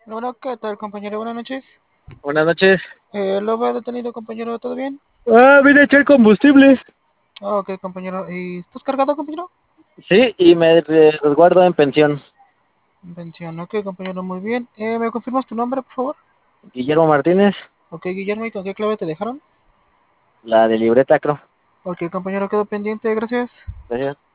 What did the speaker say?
Bueno, ¿qué tal, compañero? Buenas noches. Buenas noches. ¿Lo veo detenido, compañero? ¿Todo bien? Vine a echar combustible. Ok, compañero. ¿Y estás cargado, compañero? Sí, y me resguardo en pensión. Invención. Ok, compañero, muy bien. ¿Me confirmas tu nombre, por favor? Guillermo Martínez, Ok, Guillermo, ¿y con qué clave te dejaron? la de libreta, creo. Ok, compañero, quedo pendiente, gracias. Gracias.